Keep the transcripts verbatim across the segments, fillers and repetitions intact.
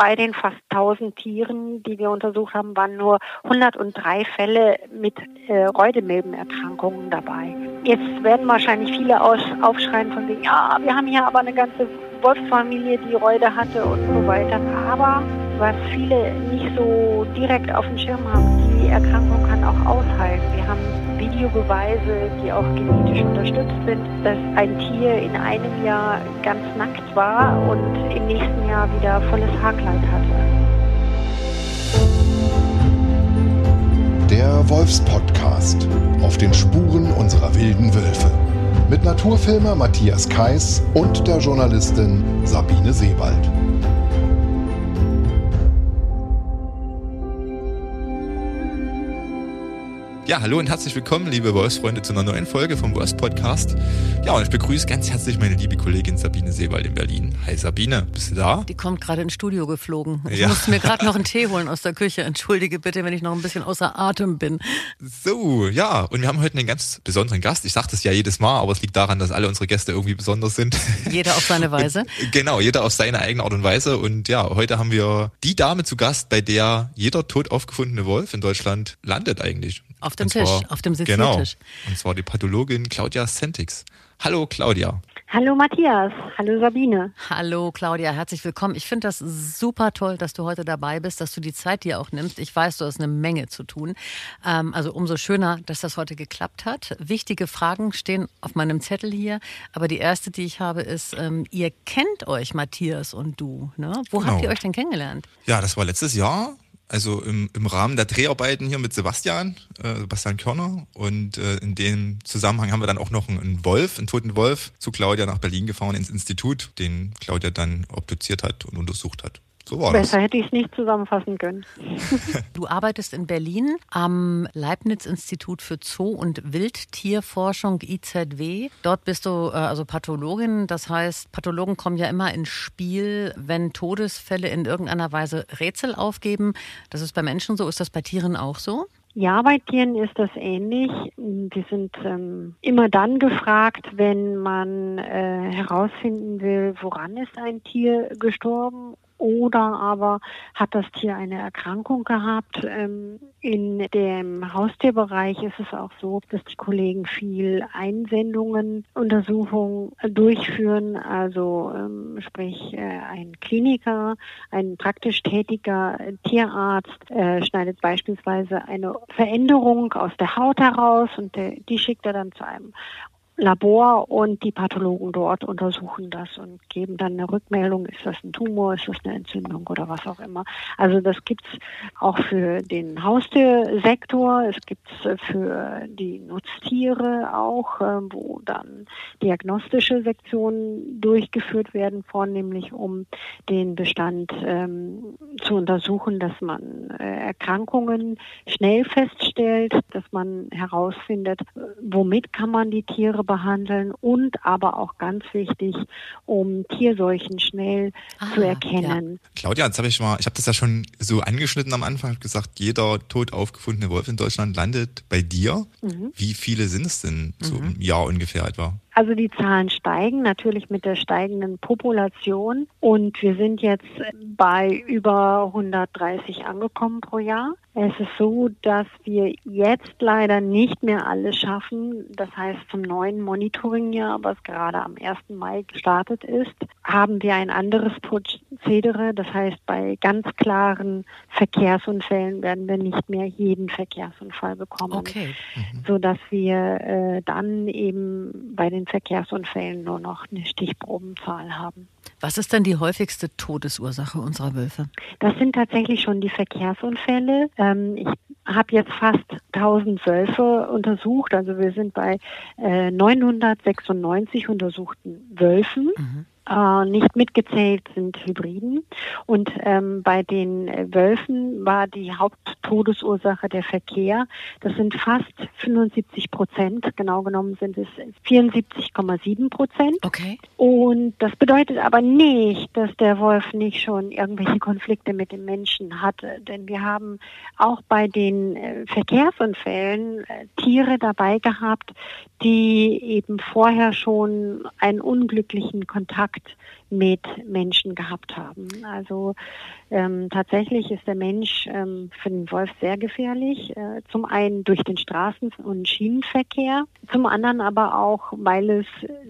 bei den fast tausend Tieren, die wir untersucht haben, waren nur hundertdrei Fälle mit äh, Räudemilbenerkrankungen dabei. Jetzt werden wahrscheinlich viele aus, aufschreien von wegen, ja, wir haben hier aber eine ganze Wolfsfamilie, die Räude hatte und so weiter. Aber was viele nicht so direkt auf dem Schirm haben, die Erkrankung kann auch ausheilen. Wir haben Videobeweise, die auch genetisch unterstützt sind, dass ein Tier in einem Jahr ganz nackt war und im nächsten Jahr wieder volles Haarkleid hatte. Der Wolfspodcast auf den Spuren unserer wilden Wölfe. Mit Naturfilmer Matthias Kais und der Journalistin Sabine Sebald. Ja, hallo und herzlich willkommen, liebe Wolfsfreunde, zu einer neuen Folge vom Wolfspodcast. Ja, und ich begrüße ganz herzlich meine liebe Kollegin Sabine Sebald in Berlin. Hi Sabine, bist du da? Die kommt gerade ins Studio geflogen. Ich ja. musste mir gerade noch einen Tee holen aus der Küche. Entschuldige bitte, wenn ich noch ein bisschen außer Atem bin. So, ja, und wir haben heute einen ganz besonderen Gast. Ich sage das ja jedes Mal, aber es liegt daran, dass alle unsere Gäste irgendwie besonders sind. Jeder auf seine Weise. Und, genau, jeder auf seine eigene Art und Weise. Und ja, heute haben wir die Dame zu Gast, bei der jeder tot aufgefundene Wolf in Deutschland landet eigentlich. Auf dem Und zwar, Tisch, auf dem Sitztisch. Genau, und zwar die Pathologin Claudia Sentix. Hallo Claudia. Hallo Matthias, hallo Sabine. Hallo Claudia, herzlich willkommen. Ich finde das super toll, dass du heute dabei bist, dass du die Zeit dir auch nimmst. Ich weiß, du hast eine Menge zu tun. Ähm, also umso schöner, dass das heute geklappt hat. Wichtige Fragen stehen auf meinem Zettel hier. Aber die erste, die ich habe, ist, ähm, ihr kennt euch, Matthias und du. Ne? Wo Genau. habt ihr euch denn kennengelernt? Ja, das war letztes Jahr. Also im, im Rahmen der Dreharbeiten hier mit Sebastian, äh, Sebastian Körner. Und äh, in dem Zusammenhang haben wir dann auch noch einen, einen Wolf, einen toten Wolf, zu Claudia nach Berlin gefahren ins Institut, den Claudia dann obduziert hat und untersucht hat. So war Besser das. hätte ich es nicht zusammenfassen können. Du arbeitest in Berlin am Leibniz-Institut für Zoo- und Wildtierforschung I Z W. Dort bist du äh, also Pathologin. Das heißt, Pathologen kommen ja immer ins Spiel, wenn Todesfälle in irgendeiner Weise Rätsel aufgeben. Das ist bei Menschen so. Ist das bei Tieren auch so? Ja, bei Tieren ist das ähnlich. Die sind ähm, immer dann gefragt, wenn man äh, herausfinden will, woran ist ein Tier gestorben. Oder aber hat das Tier eine Erkrankung gehabt. In dem Haustierbereich ist es auch so, dass die Kollegen viel Einsendungen, Untersuchungen durchführen. Also sprich ein Kliniker, ein praktisch tätiger Tierarzt schneidet beispielsweise eine Veränderung aus der Haut heraus und die schickt er dann zu einem Labor und die Pathologen dort untersuchen das und geben dann eine Rückmeldung, ist das ein Tumor, ist das eine Entzündung oder was auch immer. Also das gibt's auch für den Haustiersektor, es gibt's für die Nutztiere auch, wo dann diagnostische Sektionen durchgeführt werden, vornehmlich um den Bestand ähm, zu untersuchen, dass man äh, Erkrankungen schnell feststellt, dass man herausfindet, womit kann man die Tiere behandeln und aber auch ganz wichtig, um Tierseuchen schnell ah, zu erkennen. Ja. Claudia, jetzt habe ich mal, ich habe das ja schon so angeschnitten am Anfang, habe gesagt, jeder tot aufgefundene Wolf in Deutschland landet bei dir. Mhm. Wie viele sind es denn so mhm. im Jahr ungefähr etwa? Also die Zahlen steigen natürlich mit der steigenden Population und wir sind jetzt bei über hundertdreißig angekommen pro Jahr. Es ist so, dass wir jetzt leider nicht mehr alles schaffen. Das heißt, zum neuen Monitoringjahr, was gerade am ersten Mai gestartet ist, haben wir ein anderes Prozedere. Das heißt, bei ganz klaren Verkehrsunfällen werden wir nicht mehr jeden Verkehrsunfall bekommen. Okay. Mhm. Sodass wir äh, dann eben bei den Verkehrsunfällen nur noch eine Stichprobenzahl haben. Was ist denn die häufigste Todesursache unserer Wölfe? Das sind tatsächlich schon die Verkehrsunfälle. Ähm, ich habe jetzt fast tausend Wölfe untersucht. Also wir sind bei äh, neunhundertsechsundneunzig untersuchten Wölfen. Mhm. Äh, nicht mitgezählt sind Hybriden. Und ähm, bei den Wölfen war die Haupttodesursache der Verkehr. Das sind fast fünfundsiebzig Prozent. Genau genommen sind es vierundsiebzig Komma sieben Prozent. Okay. Und das bedeutet aber nicht, dass der Wolf nicht schon irgendwelche Konflikte mit dem Menschen hatte. Denn wir haben auch bei den äh, Verkehrsunfällen äh, Tiere dabei gehabt, die eben vorher schon einen unglücklichen Kontakt Kontakt mit Menschen gehabt haben. Also ähm, tatsächlich ist der Mensch ähm, für den Wolf sehr gefährlich. Äh, zum einen durch den Straßen- und Schienenverkehr, zum anderen aber auch, weil es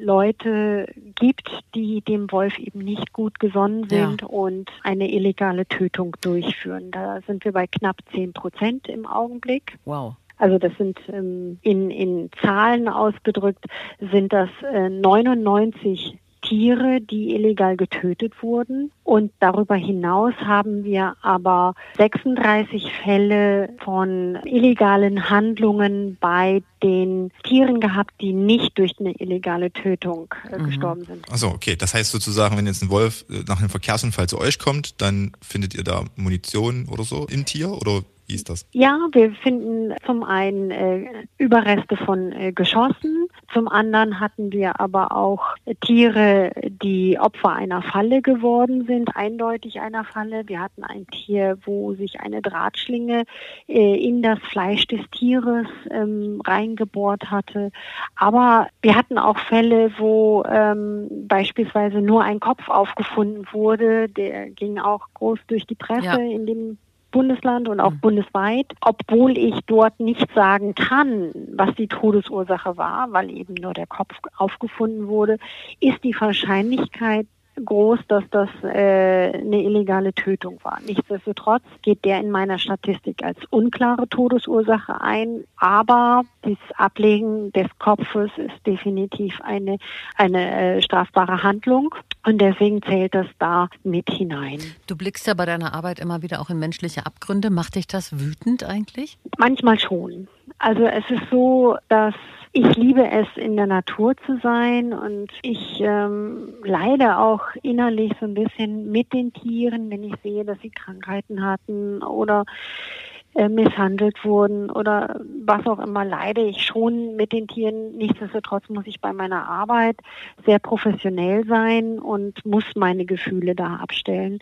Leute gibt, die dem Wolf eben nicht gut gesonnen sind, ja, und eine illegale Tötung durchführen. Da sind wir bei knapp zehn Prozent im Augenblick. Wow. Also das sind ähm, in, in Zahlen ausgedrückt, sind das äh, neunundneunzig Tiere, die illegal getötet wurden. Und darüber hinaus haben wir aber sechsunddreißig Fälle von illegalen Handlungen bei den Tieren gehabt, die nicht durch eine illegale Tötung äh, mhm. gestorben sind. Achso, okay. Das heißt sozusagen, wenn jetzt ein Wolf nach einem Verkehrsunfall zu euch kommt, dann findet ihr da Munition oder so im Tier, oder wie ist das? Ja, wir finden zum einen äh, Überreste von äh, Geschossen, zum anderen hatten wir aber auch äh, Tiere, die Opfer einer Falle geworden sind, eindeutig einer Falle. Wir hatten ein Tier, wo sich eine Drahtschlinge äh, in das Fleisch des Tieres ähm, reingebohrt hatte. Aber wir hatten auch Fälle, wo ähm, beispielsweise nur ein Kopf aufgefunden wurde. Der ging auch groß durch die Presse, ja, in dem Bundesland und auch mhm. bundesweit, obwohl ich dort nicht sagen kann, was die Todesursache war, weil eben nur der Kopf aufgefunden wurde, ist die Wahrscheinlichkeit groß, dass das äh, eine illegale Tötung war. Nichtsdestotrotz geht der in meiner Statistik als unklare Todesursache ein, aber das Ablegen des Kopfes ist definitiv eine, eine äh, strafbare Handlung. Und deswegen zählt das da mit hinein. Du blickst ja bei deiner Arbeit immer wieder auch in menschliche Abgründe. Macht dich das wütend eigentlich? Manchmal schon. Also es ist so, dass ich liebe es, in der Natur zu sein, und ich ähm, leide auch innerlich so ein bisschen mit den Tieren, wenn ich sehe, dass sie Krankheiten hatten oder äh, misshandelt wurden oder was auch immer, leide ich schon mit den Tieren. Nichtsdestotrotz muss ich bei meiner Arbeit sehr professionell sein und muss meine Gefühle da abstellen.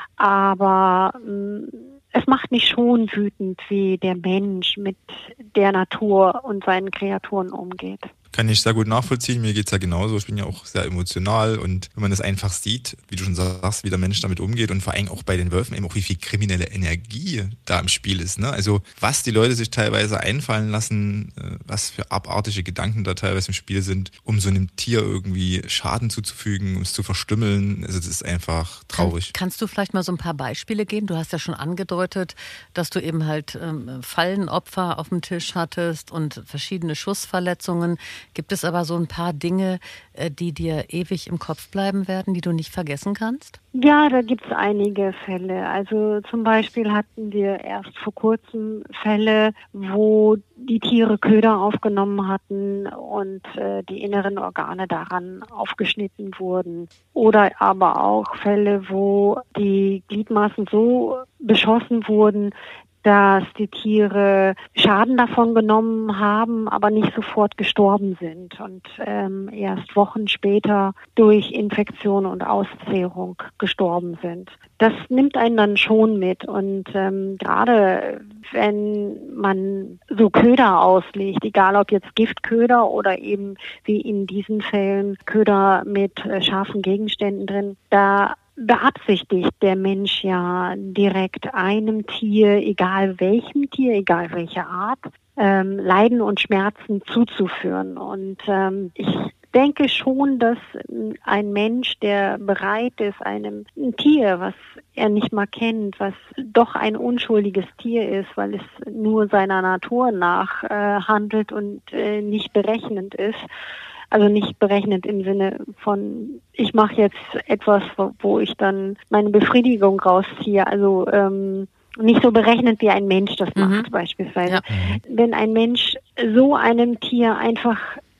Aber ähm, es macht mich schon wütend, wie der Mensch mit der Natur und seinen Kreaturen umgeht. Kann ich sehr gut nachvollziehen. Mir geht's ja genauso. Ich bin ja auch sehr emotional, und wenn man das einfach sieht, wie du schon sagst, wie der Mensch damit umgeht, und vor allem auch bei den Wölfen eben auch, wie viel kriminelle Energie da im Spiel ist, ne? Also was die Leute sich teilweise einfallen lassen, was für abartige Gedanken da teilweise im Spiel sind, um so einem Tier irgendwie Schaden zuzufügen, um es zu verstümmeln. Also das ist einfach traurig. Kann, kannst du vielleicht mal so ein paar Beispiele geben? Du hast ja schon angedeutet, dass du eben halt ähm, Fallenopfer auf dem Tisch hattest und verschiedene Schussverletzungen. Gibt es aber so ein paar Dinge, die dir ewig im Kopf bleiben werden, die du nicht vergessen kannst? Ja, da gibt es einige Fälle. Also zum Beispiel hatten wir erst vor kurzem Fälle, wo die Tiere Köder aufgenommen hatten und äh, die inneren Organe daran aufgeschnitten wurden. Oder aber auch Fälle, wo die Gliedmaßen so beschossen wurden, dass die Tiere Schaden davon genommen haben, aber nicht sofort gestorben sind und ähm, erst Wochen später durch Infektion und Auszehrung gestorben sind. Das nimmt einen dann schon mit, und ähm, gerade wenn man so Köder auslegt, egal ob jetzt Giftköder oder eben wie in diesen Fällen Köder mit äh, scharfen Gegenständen drin, da beabsichtigt der Mensch ja direkt einem Tier, egal welchem Tier, egal welche Art, ähm, Leiden und Schmerzen zuzuführen. Und ähm, ich denke schon, dass ein Mensch, der bereit ist, einem ein Tier, was er nicht mal kennt, was doch ein unschuldiges Tier ist, weil es nur seiner Natur nach äh, handelt und äh, nicht berechnend ist, also nicht berechnet im Sinne von, ich mache jetzt etwas, wo ich dann meine Befriedigung rausziehe. Also ähm, nicht so berechnet, wie ein Mensch das macht, mhm. beispielsweise. Ja. Wenn ein Mensch so einem Tier einfach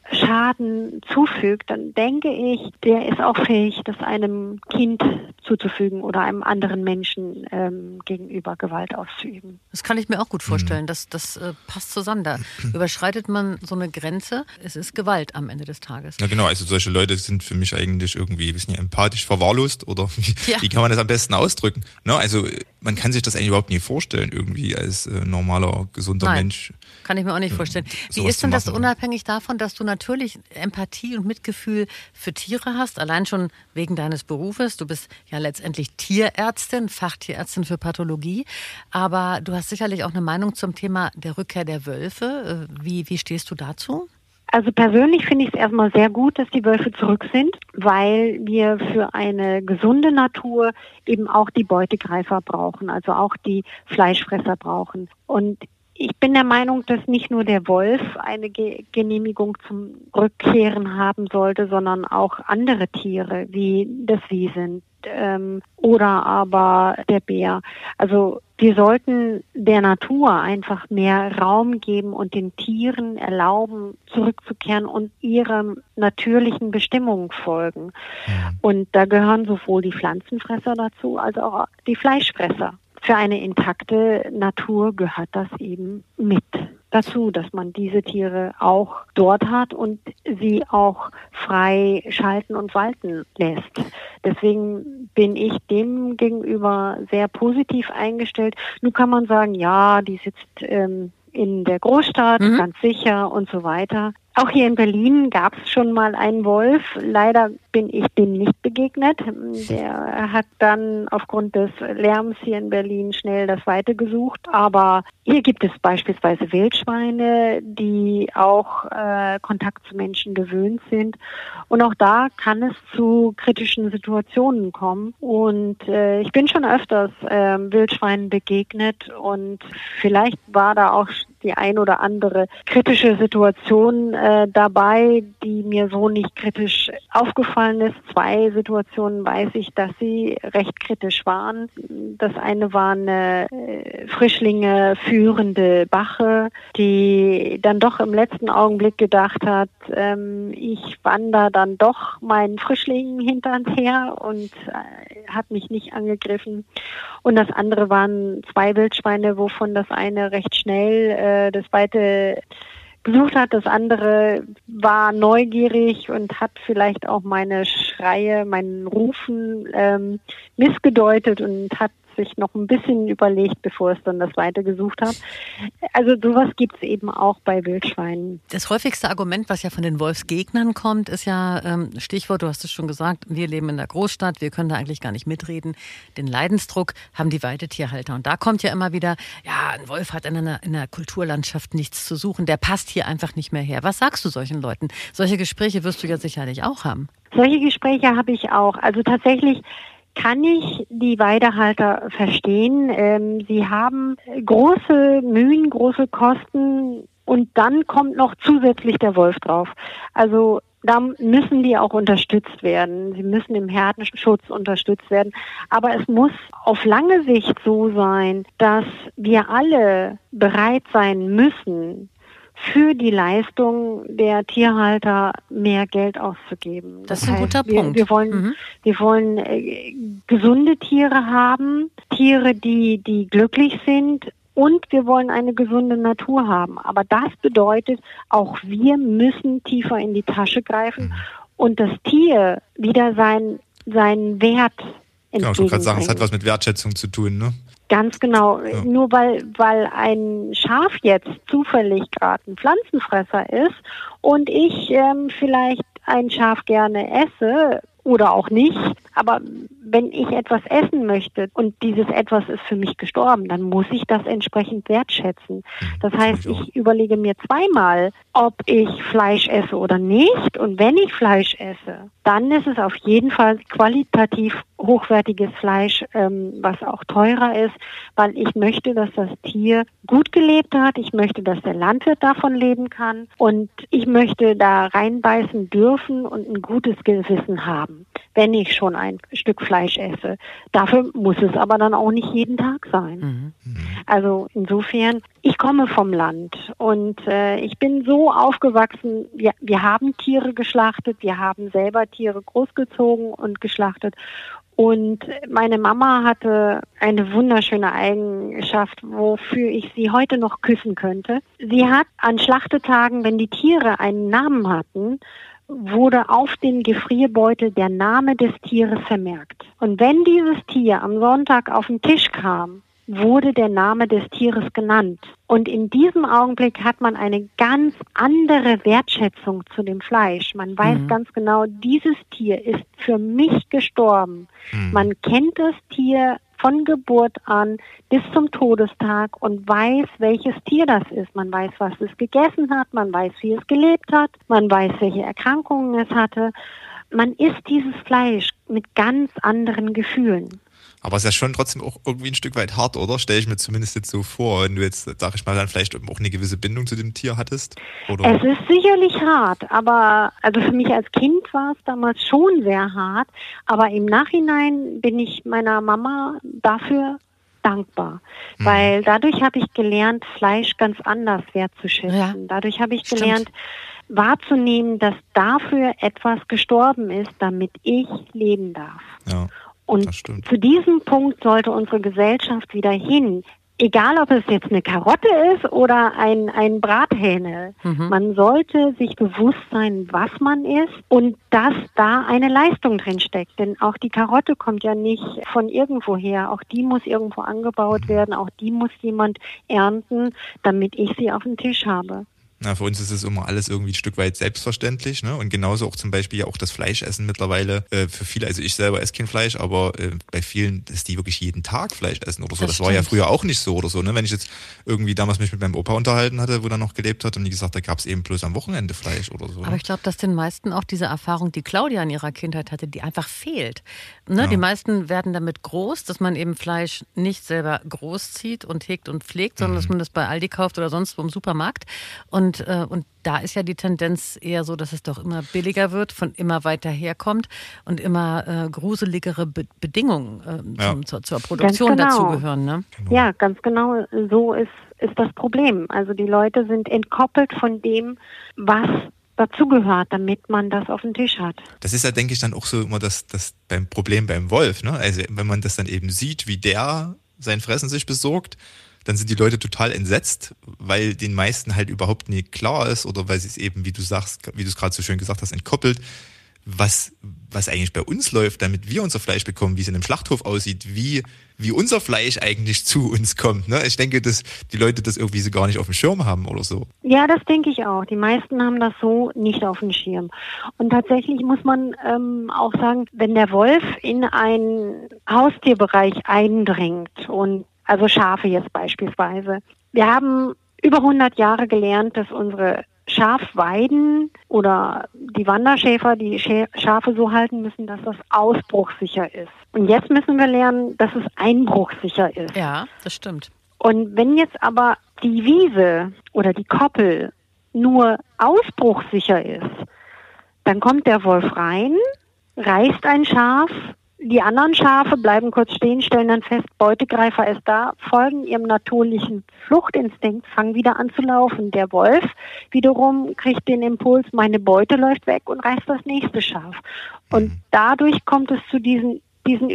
Schaden zufügt, dann denke ich, der ist auch fähig, das einem Kind zuzufügen oder einem anderen Menschen ähm, gegenüber Gewalt auszuüben. Das kann ich mir auch gut vorstellen. Mhm. Das, das äh, passt zusammen. Da überschreitet man so eine Grenze. Es ist Gewalt am Ende des Tages. Ja, genau. Also solche Leute sind für mich eigentlich irgendwie, wissen ja, empathisch verwahrlost, oder wie, ja. wie kann man das am besten ausdrücken? Ne? Also man kann sich das eigentlich überhaupt nie vorstellen, irgendwie als äh, normaler, gesunder Nein, Mensch. Kann ich mir auch nicht vorstellen. Wie ist denn das unabhängig davon, dass du natürlich Empathie und Mitgefühl für Tiere hast, allein schon wegen deines Berufes? Du bist ja letztendlich Tierärztin, Fachtierärztin für Pathologie, aber du hast sicherlich auch eine Meinung zum Thema der Rückkehr der Wölfe. Wie, wie stehst du dazu? Also persönlich finde ich es erstmal sehr gut, dass die Wölfe zurück sind, weil wir für eine gesunde Natur eben auch die Beutegreifer brauchen, also auch die Fleischfresser brauchen. Und ich bin der Meinung, dass nicht nur der Wolf eine Ge- Genehmigung zum Rückkehren haben sollte, sondern auch andere Tiere wie das Wiesent ähm, oder aber der Bär. Also wir sollten der Natur einfach mehr Raum geben und den Tieren erlauben, zurückzukehren und ihrem natürlichen Bestimmung folgen. Und da gehören sowohl die Pflanzenfresser dazu, als auch die Fleischfresser. Für eine intakte Natur gehört das eben mit dazu, dass man diese Tiere auch dort hat und sie auch frei schalten und walten lässt. Deswegen bin ich dem gegenüber sehr positiv eingestellt. Nun kann man sagen, ja, die sitzt ähm, in der Großstadt, mhm. ganz sicher und so weiter. Auch hier in Berlin gab es schon mal einen Wolf. Leider bin ich dem nicht begegnet. Der hat dann aufgrund des Lärms hier in Berlin schnell das Weite gesucht. Aber hier gibt es beispielsweise Wildschweine, die auch äh, Kontakt zu Menschen gewöhnt sind. Und auch da kann es zu kritischen Situationen kommen. Und äh, ich bin schon öfters äh, Wildschweinen begegnet und vielleicht war da auch die ein oder andere kritische Situation äh, dabei, die mir so nicht kritisch aufgefallen ist. Zwei Situationen weiß ich, dass sie recht kritisch waren. Das eine war eine äh, Frischlinge führende Bache, die dann doch im letzten Augenblick gedacht hat, ähm, ich wandere dann doch meinen Frischlingen hinterher und äh, hat mich nicht angegriffen. Und das andere waren zwei Wildschweine, wovon das eine recht schnell äh, das Weite gesucht hat. Das andere war neugierig und hat vielleicht auch meine Schreie, meinen Rufen ähm, missgedeutet und hat sich noch ein bisschen überlegt, bevor es dann das Weite gesucht hat. Also sowas gibt es eben auch bei Wildschweinen. Das häufigste Argument, was ja von den Wolfsgegnern kommt, ist ja, ähm, Stichwort, du hast es schon gesagt, wir leben in der Großstadt, wir können da eigentlich gar nicht mitreden. Den Leidensdruck haben die Weidetierhalter. Und da kommt ja immer wieder, ja, ein Wolf hat in einer, in einer Kulturlandschaft nichts zu suchen, der passt hier einfach nicht mehr her. Was sagst du solchen Leuten? Solche Gespräche wirst du ja sicherlich auch haben. Solche Gespräche habe ich auch. Also tatsächlich kann ich die Weidehalter verstehen. Ähm, sie haben große Mühen, große Kosten und dann kommt noch zusätzlich der Wolf drauf. Also da müssen die auch unterstützt werden. Sie müssen im Herdenschutz unterstützt werden. Aber es muss auf lange Sicht so sein, dass wir alle bereit sein müssen, für die Leistung der Tierhalter mehr Geld auszugeben. Das, das ist ein heißt, guter wir, Punkt. Wir wollen, mhm. wir wollen äh, gesunde Tiere haben, Tiere, die, die glücklich sind, und wir wollen eine gesunde Natur haben. Aber das bedeutet, auch wir müssen tiefer in die Tasche greifen und das Tier wieder sein, seinen Wert entgegenbringen. Genau, ich wollte gerade sagen, es hat was mit Wertschätzung zu tun, ne? Ganz genau. Ja. Nur weil, weil ein Schaf jetzt zufällig gerade ein Pflanzenfresser ist und ich ähm, vielleicht ein Schaf gerne esse oder auch nicht, aber wenn ich etwas essen möchte und dieses etwas ist für mich gestorben, dann muss ich das entsprechend wertschätzen. Das heißt, ich überlege mir zweimal, ob ich Fleisch esse oder nicht. Und wenn ich Fleisch esse, dann ist es auf jeden Fall qualitativ hochwertiges Fleisch, ähm, was auch teurer ist, weil ich möchte, dass das Tier gut gelebt hat. Ich möchte, dass der Landwirt davon leben kann. Und ich möchte da reinbeißen dürfen und ein gutes Gewissen haben, wenn ich schon ein Stück Fleisch esse. Dafür muss es aber dann auch nicht jeden Tag sein. Mhm. Also insofern, ich komme vom Land und äh, ich bin so aufgewachsen, wir, wir haben Tiere geschlachtet, wir haben selber Tiere großgezogen und geschlachtet. Und meine Mama hatte eine wunderschöne Eigenschaft, wofür ich sie heute noch küssen könnte. Sie hat an Schlachtetagen, wenn die Tiere einen Namen hatten, wurde auf den Gefrierbeutel der Name des Tieres vermerkt. Und wenn dieses Tier am Sonntag auf den Tisch kam, wurde der Name des Tieres genannt. Und in diesem Augenblick hat man eine ganz andere Wertschätzung zu dem Fleisch. Man weiß mhm. ganz genau, dieses Tier ist für mich gestorben. Mhm. Man kennt das Tier von Geburt an bis zum Todestag und weiß, welches Tier das ist. Man weiß, was es gegessen hat, man weiß, wie es gelebt hat, man weiß, welche Erkrankungen es hatte. Man isst dieses Fleisch mit ganz anderen Gefühlen. Aber es ist ja schon trotzdem auch irgendwie ein Stück weit hart, oder? Stelle ich mir zumindest jetzt so vor, wenn du jetzt, sag ich mal, dann vielleicht auch eine gewisse Bindung zu dem Tier hattest? Oder? Es ist sicherlich hart, aber also für mich als Kind war es damals schon sehr hart. Aber im Nachhinein bin ich meiner Mama dafür dankbar, hm. weil dadurch habe ich gelernt, Fleisch ganz anders wertzuschätzen. Ja. Dadurch habe ich gelernt, Stimmt. wahrzunehmen, dass dafür etwas gestorben ist, damit ich leben darf. Ja. Und zu diesem Punkt sollte unsere Gesellschaft wieder hin. Egal, ob es jetzt eine Karotte ist oder ein, ein Brathähnel. Mhm. Man sollte sich bewusst sein, was man isst und dass da eine Leistung drin steckt. Denn auch die Karotte kommt ja nicht von irgendwo her. Auch die muss irgendwo angebaut werden. Auch die muss jemand ernten, damit ich sie auf dem Tisch habe. Na, für uns ist es immer alles irgendwie ein Stück weit selbstverständlich, ne? Und genauso auch zum Beispiel ja auch das Fleischessen mittlerweile äh, für viele, also ich selber esse kein Fleisch, aber äh, bei vielen, dass die wirklich jeden Tag Fleisch essen oder so. Das, das war ja früher auch nicht so oder so, ne? Wenn ich jetzt irgendwie damals mich mit meinem Opa unterhalten hatte, wo er noch gelebt hat und die gesagt, da gab es eben bloß am Wochenende Fleisch oder so. Aber ich glaube, dass den meisten auch diese Erfahrung, die Claudia in ihrer Kindheit hatte, die einfach fehlt. Ne? Ja. Die meisten werden damit groß, dass man eben Fleisch nicht selber großzieht und hegt und pflegt, sondern mhm. dass man das bei Aldi kauft oder sonst wo im Supermarkt. Und, äh, und da ist ja die Tendenz eher so, dass es doch immer billiger wird, von immer weiter herkommt und immer äh, gruseligere Be- Bedingungen äh, ja. zum, zur, zur Produktion genau. dazugehören. Ne? Genau. Ja, ganz genau so ist, ist das Problem. Also die Leute sind entkoppelt von dem, was dazugehört, damit man das auf dem Tisch hat. Das ist ja, denke ich, dann auch so immer das, das beim Problem beim Wolf. Ne? Also wenn man das dann eben sieht, wie der sein Fressen sich besorgt, dann sind die Leute total entsetzt, weil den meisten halt überhaupt nicht klar ist oder weil sie es eben, wie du sagst, wie du es gerade so schön gesagt hast, entkoppelt, was was eigentlich bei uns läuft, damit wir unser Fleisch bekommen, wie es in einem Schlachthof aussieht, wie wie unser Fleisch eigentlich zu uns kommt. Ne? Ich denke, dass die Leute das irgendwie so gar nicht auf dem Schirm haben oder so. Ja, das denke ich auch. Die meisten haben das so nicht auf dem Schirm. Und tatsächlich muss man ähm, auch sagen, wenn der Wolf in einen Haustierbereich eindringt und also Schafe jetzt beispielsweise. Wir haben über hundert Jahre gelernt, dass unsere Schafweiden oder die Wanderschäfer die Schafe so halten müssen, dass das ausbruchssicher ist. Und jetzt müssen wir lernen, dass es einbruchsicher ist. Ja, das stimmt. Und wenn jetzt aber die Wiese oder die Koppel nur ausbruchssicher ist, dann kommt der Wolf rein, reißt ein Schaf, die anderen Schafe bleiben kurz stehen, stellen dann fest, Beutegreifer ist da, folgen ihrem natürlichen Fluchtinstinkt, fangen wieder an zu laufen. Der Wolf wiederum kriegt den Impuls, meine Beute läuft weg und reißt das nächste Schaf. Und dadurch kommt es zu diesen, diesen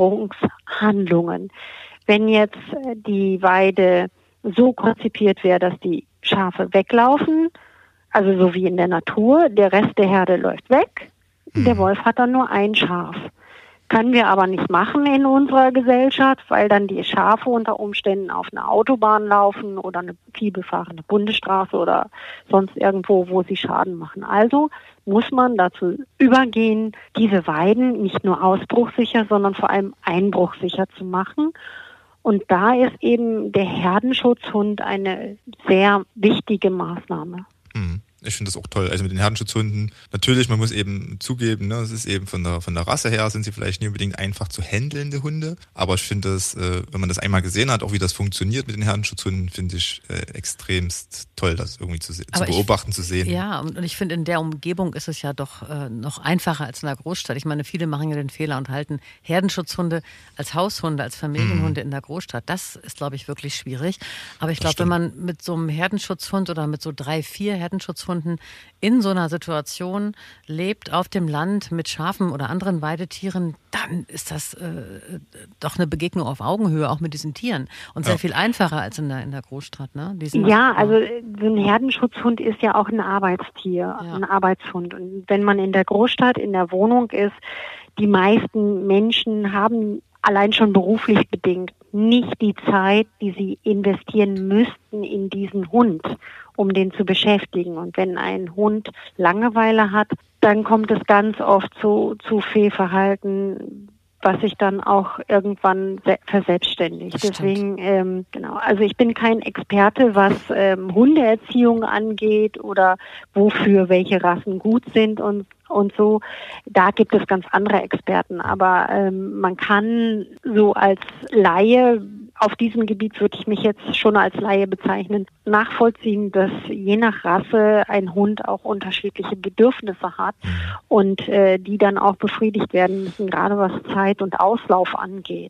Übersprungshandlungen. Wenn jetzt die Weide so konzipiert wäre, dass die Schafe weglaufen, also so wie in der Natur, der Rest der Herde läuft weg, der Wolf hat dann nur ein Schaf. Können wir aber nicht machen in unserer Gesellschaft, weil dann die Schafe unter Umständen auf einer Autobahn laufen oder eine vielbefahrene Bundesstraße oder sonst irgendwo, wo sie Schaden machen. Also muss man dazu übergehen, diese Weiden nicht nur ausbruchsicher, sondern vor allem einbruchsicher zu machen. Und da ist eben der Herdenschutzhund eine sehr wichtige Maßnahme. Mhm. Ich finde das auch toll. Also mit den Herdenschutzhunden, natürlich, man muss eben zugeben, ne, es ist eben von der von der Rasse her, sind sie vielleicht nicht unbedingt einfach zu handelnde Hunde. Aber ich finde das, äh, wenn man das einmal gesehen hat, auch wie das funktioniert mit den Herdenschutzhunden, finde ich äh, extremst toll, das irgendwie zu, se- zu beobachten, ich, zu sehen. Ja, und ich finde, in der Umgebung ist es ja doch äh, noch einfacher als in der Großstadt. Ich meine, viele machen ja den Fehler und halten Herdenschutzhunde als Haushunde, als Familienhunde mhm. in der Großstadt. Das ist, glaube ich, wirklich schwierig. Aber ich glaube, wenn man mit so einem Herdenschutzhund oder mit so drei, vier Herdenschutzhunden Herdenschutzhunden in so einer Situation lebt, auf dem Land mit Schafen oder anderen Weidetieren, dann ist das äh, doch eine Begegnung auf Augenhöhe, auch mit diesen Tieren. Und sehr ja. viel einfacher als in der, in der Großstadt. Ne? Ja, also so ein Herdenschutzhund ist ja auch ein Arbeitstier, ja. ein Arbeitshund. Und wenn man in der Großstadt, in der Wohnung ist, die meisten Menschen haben allein schon beruflich bedingt nicht die Zeit, die sie investieren müssten in diesen Hund, um den zu beschäftigen. Und wenn ein Hund Langeweile hat, dann kommt es ganz oft zu, zu Fehlverhalten, was sich dann auch irgendwann verselbstständigt. Deswegen, ähm, genau, also ich bin kein Experte, was ähm, Hundeerziehung angeht oder wofür welche Rassen gut sind und und so. Da gibt es ganz andere Experten, aber ähm, man kann so als Laie, auf diesem Gebiet würde ich mich jetzt schon als Laie bezeichnen, nachvollziehen, dass je nach Rasse ein Hund auch unterschiedliche Bedürfnisse hat und äh, die dann auch befriedigt werden müssen, gerade was Zeit und Auslauf angeht.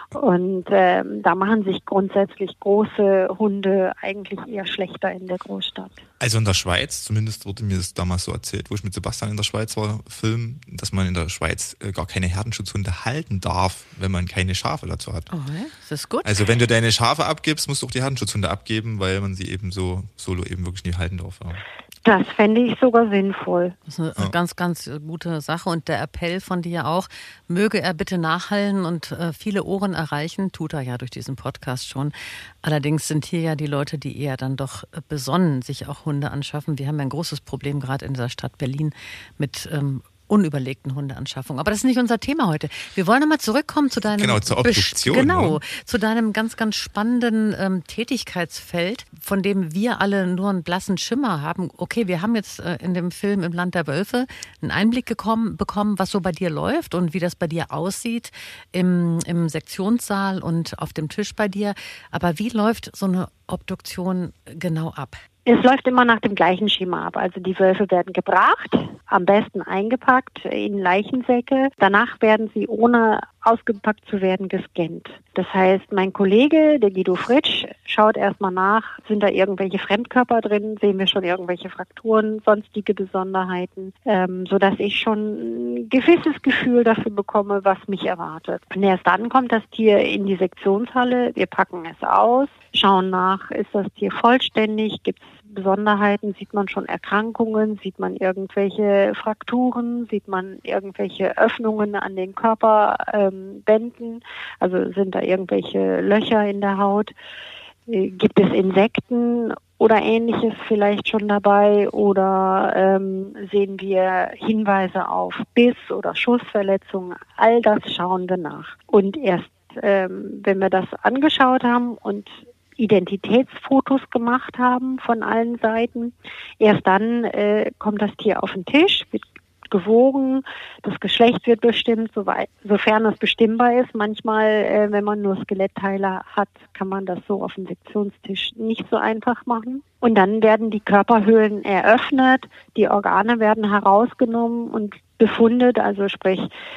Und äh, da machen sich grundsätzlich große Hunde eigentlich eher schlechter in der Großstadt. Also in der Schweiz, zumindest wurde mir das damals so erzählt, wo ich mit Sebastian in der Schweiz war, Film, dass man in der Schweiz äh, gar keine Herdenschutzhunde halten darf, wenn man keine Schafe dazu hat. Oh, das ist gut. Also wenn du deine Schafe abgibst, musst du auch die Herdenschutzhunde abgeben, weil man sie eben so solo eben wirklich nie halten darf. Ja. Das fände ich sogar sinnvoll. Das ist eine ja. ganz, ganz gute Sache. Und der Appell von dir auch, möge er bitte nachhallen und äh, viele Ohren erreichen, tut er ja durch diesen Podcast schon. Allerdings sind hier ja die Leute, die eher dann doch besonnen sich auch Hunde anschaffen. Wir haben ja ein großes Problem gerade in dieser Stadt Berlin mit ähm, unüberlegten Hundeanschaffungen. Aber das ist nicht unser Thema heute. Wir wollen nochmal zurückkommen zu deinem genau, zur Obduktion, genau, ne? zu deinem ganz, ganz spannenden ähm, Tätigkeitsfeld, von dem wir alle nur einen blassen Schimmer haben. Okay, wir haben jetzt äh, in dem Film Im Land der Wölfe einen Einblick gekommen, bekommen, was so bei dir läuft und wie das bei dir aussieht im, im Sektionssaal und auf dem Tisch bei dir. Aber wie läuft so eine Obduktion genau ab? Es läuft immer nach dem gleichen Schema ab. Also die Wölfe werden gebracht, am besten eingepackt in Leichensäcke. Danach werden sie, ohne ausgepackt zu werden, gescannt. Das heißt, mein Kollege, der Guido Fritsch, schaut erstmal nach, sind da irgendwelche Fremdkörper drin, sehen wir schon irgendwelche Frakturen, sonstige Besonderheiten, ähm, sodass ich schon ein gewisses Gefühl dafür bekomme, was mich erwartet. Und erst dann kommt das Tier in die Sektionshalle, wir packen es aus, schauen nach, ist das Tier vollständig, gibt es Besonderheiten, sieht man schon Erkrankungen, sieht man irgendwelche Frakturen, sieht man irgendwelche Öffnungen an den Körperbänden, ähm, also sind da irgendwelche Löcher in der Haut, äh, gibt es Insekten oder Ähnliches vielleicht schon dabei oder ähm, sehen wir Hinweise auf Biss oder Schussverletzungen, all das schauen wir nach. Und erst ähm, wenn wir das angeschaut haben und Identitätsfotos gemacht haben von allen Seiten. Erst dann äh, kommt das Tier auf den Tisch, wird gewogen, das Geschlecht wird bestimmt, soweit, sofern es bestimmbar ist. Manchmal, äh, wenn man nur Skelettteile hat, kann man das so auf dem Sektionstisch nicht so einfach machen. Und dann werden die Körperhöhlen eröffnet, die Organe werden herausgenommen und befundet, also sprich,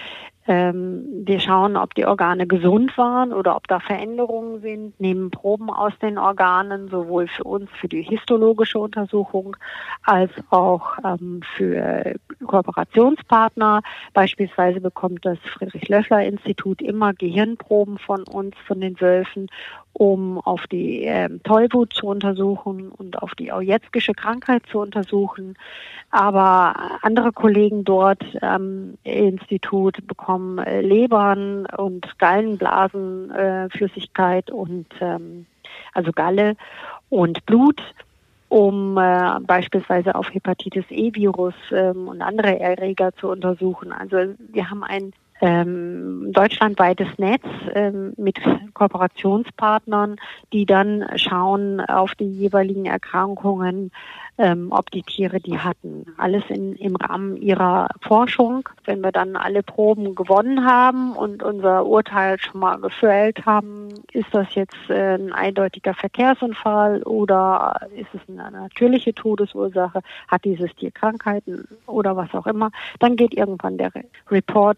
wir schauen, ob die Organe gesund waren oder ob da Veränderungen sind, nehmen Proben aus den Organen, sowohl für uns, für die histologische Untersuchung, als auch ähm, für Kooperationspartner. Beispielsweise bekommt das Friedrich-Löffler-Institut immer Gehirnproben von uns, von den Wölfen, um auf die ähm, Tollwut zu untersuchen und auf die Aujetzkische Krankheit zu untersuchen. Aber andere Kollegen dort am Institut bekommen äh, Lebern und Gallenblasenflüssigkeit äh, und ähm, also Galle und Blut, um äh, beispielsweise auf Hepatitis E-Virus ähm, und andere Erreger zu untersuchen. Also wir haben ein ähm, deutschlandweites Netz ähm, mit Kooperationspartnern, die dann schauen auf die jeweiligen Erkrankungen, ähm, ob die Tiere die hatten. Alles in, im Rahmen ihrer Forschung. Wenn wir dann alle Proben gewonnen haben und unser Urteil schon mal gefällt haben, ist das jetzt äh, ein eindeutiger Verkehrsunfall oder ist es eine natürliche Todesursache, hat dieses Tier Krankheiten oder was auch immer, dann geht irgendwann der Report, also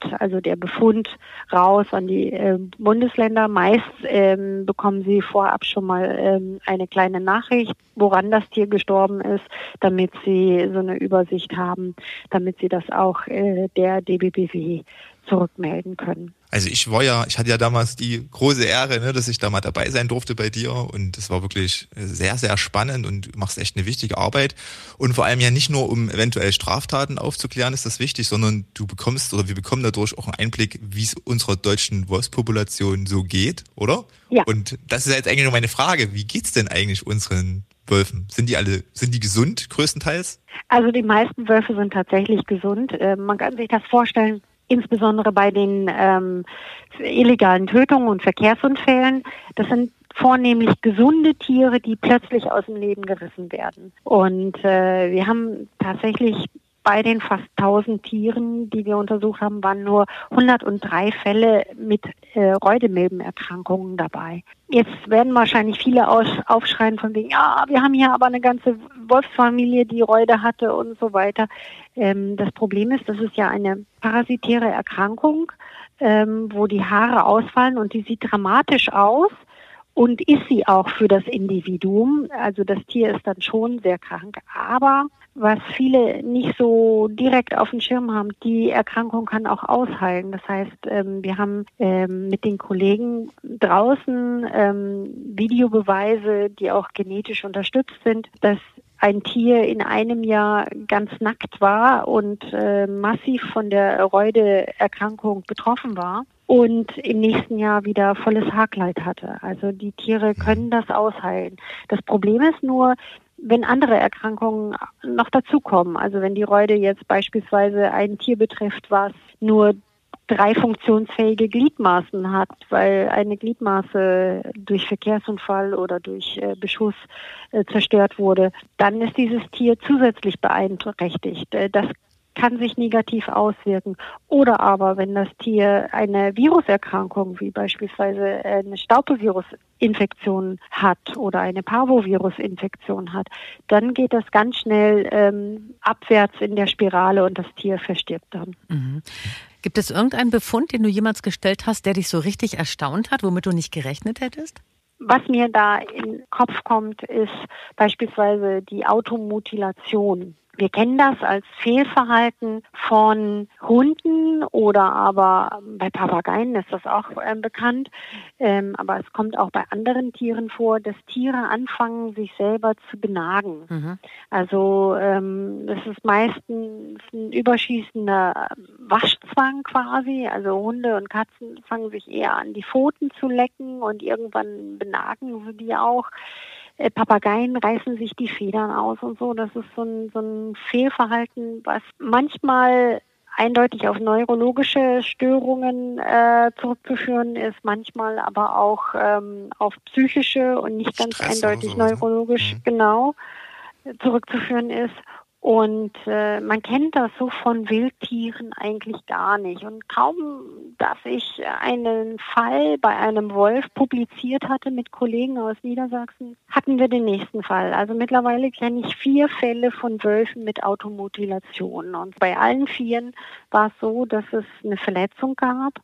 der Befund raus an die äh, Bundesländer. Meist ähm, bekommen sie vorab schon mal ähm, eine kleine Nachricht, woran das Tier gestorben ist, damit sie so eine Übersicht haben, damit sie das auch äh, der D B B W zurückmelden können. Also ich war ja, ich hatte ja damals die große Ehre, ne, dass ich da mal dabei sein durfte bei dir und es war wirklich sehr, sehr spannend und du machst echt eine wichtige Arbeit und vor allem ja nicht nur, um eventuell Straftaten aufzuklären, ist das wichtig, sondern du bekommst oder wir bekommen dadurch auch einen Einblick, wie es unserer deutschen Wolfspopulation so geht, oder? Ja. Und das ist jetzt eigentlich nur meine Frage, wie geht's denn eigentlich unseren Wölfen? Sind die alle, sind die gesund größtenteils? Also die meisten Wölfe sind tatsächlich gesund. Äh, man kann sich das vorstellen, insbesondere bei den ähm, illegalen Tötungen und Verkehrsunfällen. Das sind vornehmlich gesunde Tiere, die plötzlich aus dem Leben gerissen werden. Und äh, wir haben tatsächlich bei den fast tausend Tieren, die wir untersucht haben, waren nur hundertdrei Fälle mit äh, Räudemilbenerkrankungen dabei. Jetzt werden wahrscheinlich viele aus, aufschreien von wegen, ja, wir haben hier aber eine ganze Wolfsfamilie, die Räude hatte und so weiter. Ähm, das Problem ist, das ist ja eine parasitäre Erkrankung, ähm, wo die Haare ausfallen und die sieht dramatisch aus. Und ist sie auch für das Individuum. Also das Tier ist dann schon sehr krank. Aber was viele nicht so direkt auf dem Schirm haben, die Erkrankung kann auch ausheilen. Das heißt, wir haben mit den Kollegen draußen Videobeweise, die auch genetisch unterstützt sind, dass ein Tier in einem Jahr ganz nackt war und massiv von der Räudeerkrankung betroffen war. Und im nächsten Jahr wieder volles Haarkleid hatte. Also die Tiere können das ausheilen. Das Problem ist nur, wenn andere Erkrankungen noch dazukommen. Also wenn die Räude jetzt beispielsweise ein Tier betrifft, was nur drei funktionsfähige Gliedmaßen hat, weil eine Gliedmaße durch Verkehrsunfall oder durch äh, Beschuss äh, zerstört wurde, dann ist dieses Tier zusätzlich beeinträchtigt. Äh, das kann sich negativ auswirken. Oder aber, wenn das Tier eine Viruserkrankung, wie beispielsweise eine Staupevirusinfektion hat oder eine Parvovirusinfektion hat, dann geht das ganz schnell ähm, abwärts in der Spirale und das Tier verstirbt dann. Mhm. Gibt es irgendeinen Befund, den du jemals gestellt hast, der dich so richtig erstaunt hat, womit du nicht gerechnet hättest? Was mir da in den Kopf kommt, ist beispielsweise die Automutilation. Wir kennen das als Fehlverhalten von Hunden oder aber bei Papageien ist das auch äh, bekannt. Ähm, aber es kommt auch bei anderen Tieren vor, dass Tiere anfangen, sich selber zu benagen. Mhm. Also ähm, das ist meistens ein überschießender Waschzwang quasi. Also Hunde und Katzen fangen sich eher an, die Pfoten zu lecken und irgendwann benagen sie die auch. Papageien reißen sich die Federn aus und so. Das ist so ein, so ein Fehlverhalten, was manchmal eindeutig auf neurologische Störungen äh, zurückzuführen ist, manchmal aber auch ähm, auf psychische und nicht ganz Stress eindeutig so, neurologisch mhm. genau zurückzuführen ist. Und äh, man kennt das so von Wildtieren eigentlich gar nicht. Und kaum, dass ich einen Fall bei einem Wolf publiziert hatte mit Kollegen aus Niedersachsen, hatten wir den nächsten Fall. Also mittlerweile kenne ich vier Fälle von Wölfen mit Automutilation. Und bei allen vieren war es so, dass es eine Verletzung gab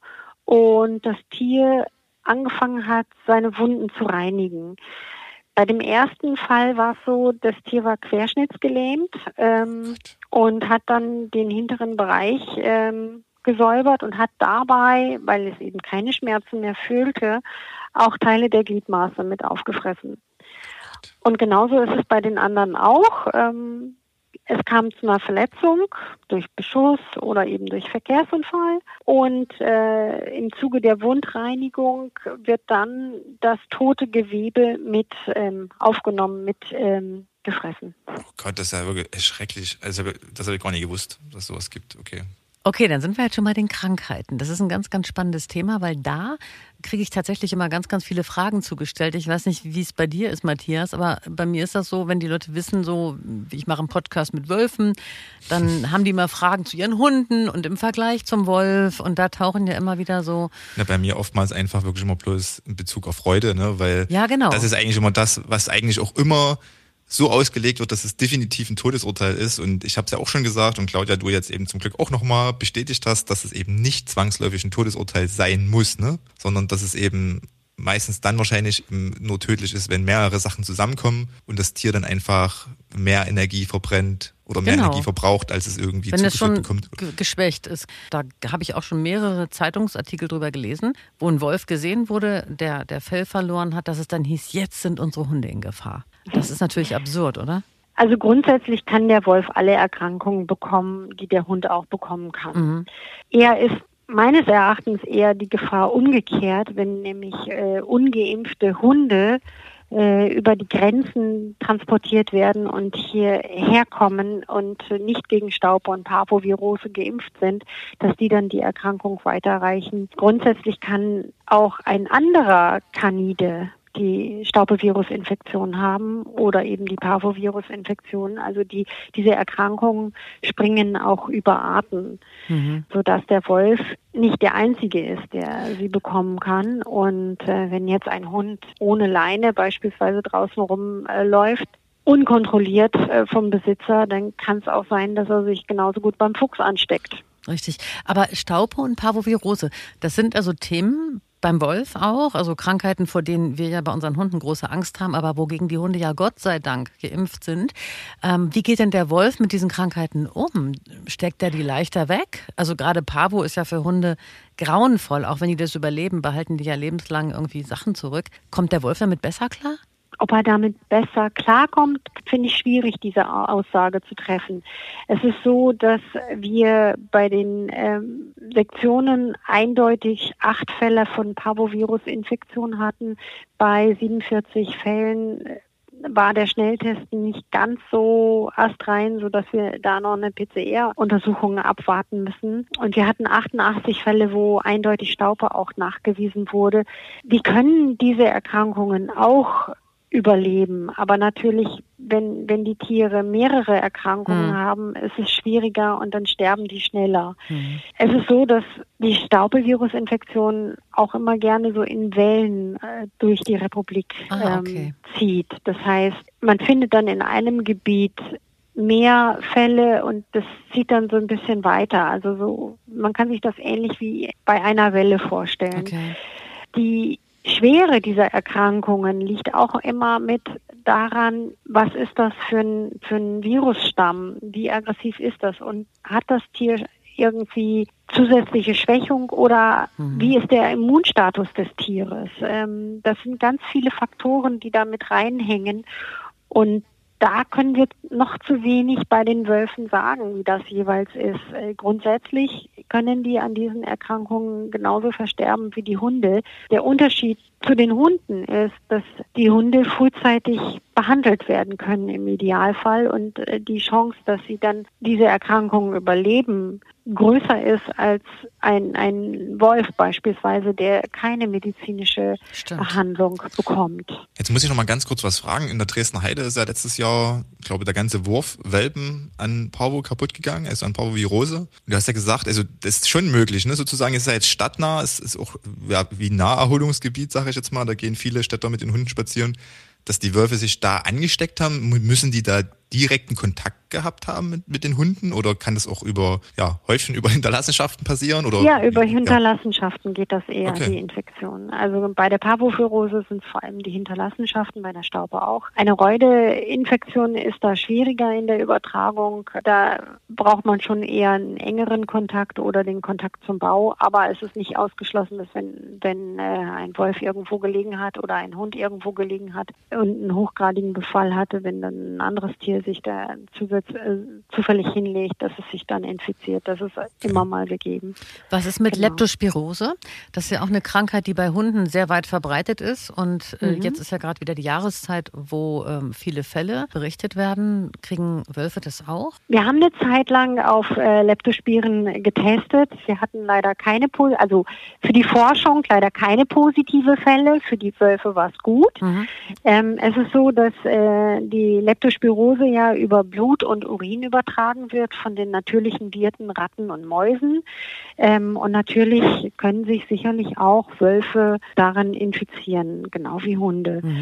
und das Tier angefangen hat, seine Wunden zu reinigen. Bei dem ersten Fall war es so, das Tier war querschnittsgelähmt ähm, und hat dann den hinteren Bereich ähm, gesäubert und hat dabei, weil es eben keine Schmerzen mehr fühlte, auch Teile der Gliedmaße mit aufgefressen. Und genauso ist es bei den anderen auch. Ähm, Es kam zu einer Verletzung durch Beschuss oder eben durch Verkehrsunfall und äh, im Zuge der Wundreinigung wird dann das tote Gewebe mit ähm, aufgenommen, mit ähm, gefressen. Oh Gott, das ist ja wirklich schrecklich. Also das habe ich gar nicht gewusst, dass es sowas gibt. Okay. Okay, dann sind wir jetzt schon bei den Krankheiten. Das ist ein ganz, ganz spannendes Thema, weil da kriege ich tatsächlich immer ganz, ganz viele Fragen zugestellt. Ich weiß nicht, wie es bei dir ist, Matthias, aber bei mir ist das so, wenn die Leute wissen, so, ich mache einen Podcast mit Wölfen, dann haben die immer Fragen zu ihren Hunden und im Vergleich zum Wolf und da tauchen ja immer wieder so... Na, bei mir oftmals einfach wirklich immer bloß in Bezug auf Freude, ne, weil ja, genau. das ist eigentlich immer das, was eigentlich auch immer so ausgelegt wird, dass es definitiv ein Todesurteil ist. Und ich habe es ja auch schon gesagt und Claudia, du jetzt eben zum Glück auch nochmal bestätigt hast, dass es eben nicht zwangsläufig ein Todesurteil sein muss, ne? Sondern dass es eben meistens dann wahrscheinlich nur tödlich ist, wenn mehrere Sachen zusammenkommen und das Tier dann einfach mehr Energie verbrennt oder mehr Genau. Energie verbraucht, als es irgendwie Wenn es zugeführt schon bekommt. g- geschwächt ist. Da habe ich auch schon mehrere Zeitungsartikel drüber gelesen, wo ein Wolf gesehen wurde, der der Fell verloren hat, dass es dann hieß, jetzt sind unsere Hunde in Gefahr. Das ist natürlich absurd, oder? Also grundsätzlich kann der Wolf alle Erkrankungen bekommen, die der Hund auch bekommen kann. Mhm. Er ist meines Erachtens eher die Gefahr umgekehrt, wenn nämlich äh, ungeimpfte Hunde äh, über die Grenzen transportiert werden und hierher kommen und nicht gegen Staub- und Parvovirose geimpft sind, dass die dann die Erkrankung weiterreichen. Grundsätzlich kann auch ein anderer Canide die Staubevirus-Infektion haben oder eben die Parvovirus-Infektion. Also die, diese Erkrankungen springen auch über Arten, mhm. sodass der Wolf nicht der Einzige ist, der sie bekommen kann. Und äh, wenn jetzt ein Hund ohne Leine beispielsweise draußen rumläuft, unkontrolliert äh, vom Besitzer, dann kann es auch sein, dass er sich genauso gut beim Fuchs ansteckt. Richtig. Aber Staupe und Parvovirose, das sind also Themen beim Wolf auch, also Krankheiten, vor denen wir ja bei unseren Hunden große Angst haben, aber wogegen die Hunde ja Gott sei Dank geimpft sind. Ähm, wie geht denn der Wolf mit diesen Krankheiten um? Steckt er die leichter weg? Also gerade Parvo ist ja für Hunde grauenvoll. Auch wenn die das überleben, behalten die ja lebenslang irgendwie Sachen zurück. Kommt der Wolf damit besser klar? Ob er damit besser klarkommt, finde ich schwierig, diese Aussage zu treffen. Es ist so, dass wir bei den ähm, Sektionen eindeutig acht Fälle von Parvovirus-Infektion hatten. Bei siebenundvierzig Fällen war der Schnelltest nicht ganz so astrein, sodass wir da noch eine P C R-Untersuchung abwarten müssen. Und wir hatten achtundachtzig Fälle, wo eindeutig Staupe auch nachgewiesen wurde. Die können diese Erkrankungen auch überleben. Aber natürlich, wenn, wenn die Tiere mehrere Erkrankungen mhm. haben, ist es schwieriger und dann sterben die schneller. Mhm. Es ist so, dass die Staubevirus-Infektion auch immer gerne so in Wellen äh, durch die Republik ah, okay. ähm, zieht. Das heißt, man findet dann in einem Gebiet mehr Fälle und das zieht dann so ein bisschen weiter. Also so, man kann sich das ähnlich wie bei einer Welle vorstellen. Okay. Die Schwere dieser Erkrankungen liegt auch immer mit daran, was ist das für ein, für ein Virusstamm, wie aggressiv ist das und hat das Tier irgendwie zusätzliche Schwächung oder mhm. wie ist der Immunstatus des Tieres? Ähm, das sind ganz viele Faktoren, die da mit reinhängen und da können wir noch zu wenig bei den Wölfen sagen, wie das jeweils ist. Äh, grundsätzlich können die an diesen Erkrankungen genauso versterben wie die Hunde. Der Unterschied zu den Hunden ist, dass die Hunde frühzeitig behandelt werden können im Idealfall und äh, die Chance, dass sie dann diese Erkrankungen überleben, größer ist als ein, ein Wolf beispielsweise, der keine medizinische Stimmt. Behandlung bekommt. Jetzt muss ich noch mal ganz kurz was fragen. In der Dresdner Heide ist ja letztes Jahr, ich glaube, der ganze Wurf Welpen an Parvo kaputt gegangen, also an Parvovirose. Und du hast ja gesagt, also das ist schon möglich, ne? Sozusagen ist ja jetzt stadtnah, es ist auch ja, wie ein Naherholungsgebiet, sage ich jetzt mal. Da gehen viele Städter mit den Hunden spazieren. Dass die Wölfe sich da angesteckt haben, müssen die da direkten Kontakt gehabt haben mit, mit den Hunden oder kann das auch über ja, Häufchen über Hinterlassenschaften passieren? Oder, ja, über Hinterlassenschaften ja. geht das eher, okay. die Infektion. Also bei der Parvovirose sind es vor allem die Hinterlassenschaften, bei der Staupe auch. Eine Räude-Infektion ist da schwieriger in der Übertragung. Da braucht man schon eher einen engeren Kontakt oder den Kontakt zum Bau. Aber es ist nicht ausgeschlossen, dass wenn, wenn äh, ein Wolf irgendwo gelegen hat oder ein Hund irgendwo gelegen hat und einen hochgradigen Befall hatte, wenn dann ein anderes Tier sich da zusätzlich, äh, zufällig hinlegt, dass es sich dann infiziert. Das ist immer mal gegeben. Was ist mit genau. Leptospirose? Das ist ja auch eine Krankheit, die bei Hunden sehr weit verbreitet ist. Und äh, mhm. jetzt ist ja gerade wieder die Jahreszeit, wo ähm, viele Fälle berichtet werden. Kriegen Wölfe das auch? Wir haben eine Zeit lang auf äh, Leptospiren getestet. Wir hatten leider keine, also für die Forschung leider keine positive Fälle. Für die Wölfe war es gut. Mhm. Ähm, es ist so, dass äh, die Leptospirose ja über Blut und Urin übertragen wird von den natürlichen Wirten, Ratten und Mäusen. Ähm, und natürlich können sich sicherlich auch Wölfe daran infizieren, genau wie Hunde. Mhm.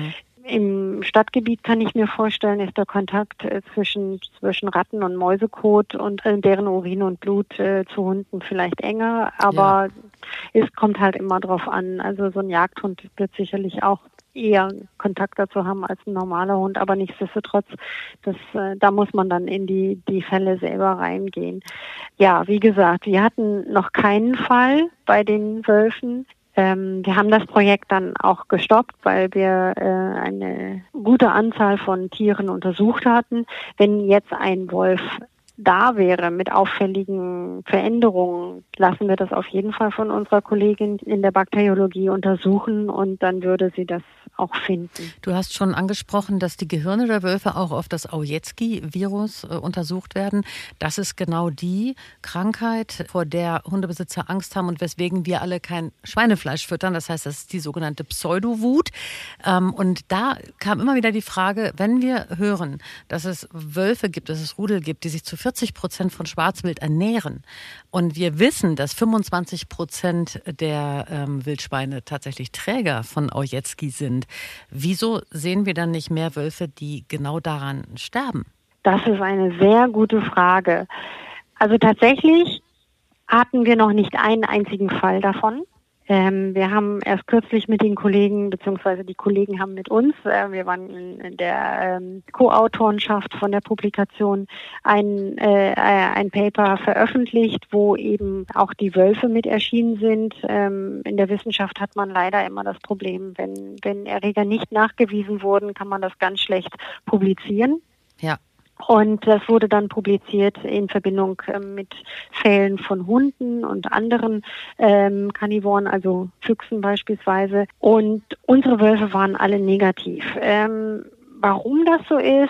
Im Stadtgebiet kann ich mir vorstellen, ist der Kontakt äh, zwischen, zwischen Ratten und Mäusekot und äh, deren Urin und Blut äh, zu Hunden vielleicht enger, aber ja. es kommt halt immer drauf an. Also so ein Jagdhund wird sicherlich auch eher Kontakt dazu haben als ein normaler Hund, aber nichtsdestotrotz, das, äh, da muss man dann in die, die Fälle selber reingehen. Ja, wie gesagt, wir hatten noch keinen Fall bei den Wölfen. Ähm, wir haben das Projekt dann auch gestoppt, weil wir äh, eine gute Anzahl von Tieren untersucht hatten. Wenn jetzt ein Wolf da wäre mit auffälligen Veränderungen, lassen wir das auf jeden Fall von unserer Kollegin in der Bakteriologie untersuchen und dann würde sie das auch finden. Du hast schon angesprochen, dass die Gehirne der Wölfe auch auf das Aujetski-Virus äh, untersucht werden. Das ist genau die Krankheit, vor der Hundebesitzer Angst haben und weswegen wir alle kein Schweinefleisch füttern. Das heißt, das ist die sogenannte Pseudowut. Ähm, und da kam immer wieder die Frage, wenn wir hören, dass es Wölfe gibt, dass es Rudel gibt, die sich zu vierzig Prozent von Schwarzwild ernähren und wir wissen, dass fünfundzwanzig Prozent der ähm, Wildschweine tatsächlich Träger von Aujetski sind, wieso sehen wir dann nicht mehr Wölfe, die genau daran sterben? Das ist eine sehr gute Frage. Also tatsächlich hatten wir noch nicht einen einzigen Fall davon. Ähm, wir haben erst kürzlich mit den Kollegen, beziehungsweise die Kollegen haben mit uns, äh, wir waren in der ähm, Co-Autorenschaft von der Publikation, ein, äh, ein Paper veröffentlicht, wo eben auch die Wölfe mit erschienen sind. Ähm, in der Wissenschaft hat man leider immer das Problem, wenn, wenn Erreger nicht nachgewiesen wurden, kann man das ganz schlecht publizieren. Ja. Und das wurde dann publiziert in Verbindung äh, mit Fällen von Hunden und anderen ähm, Karnivoren, also Füchsen beispielsweise. Und unsere Wölfe waren alle negativ. Ähm, warum das so ist?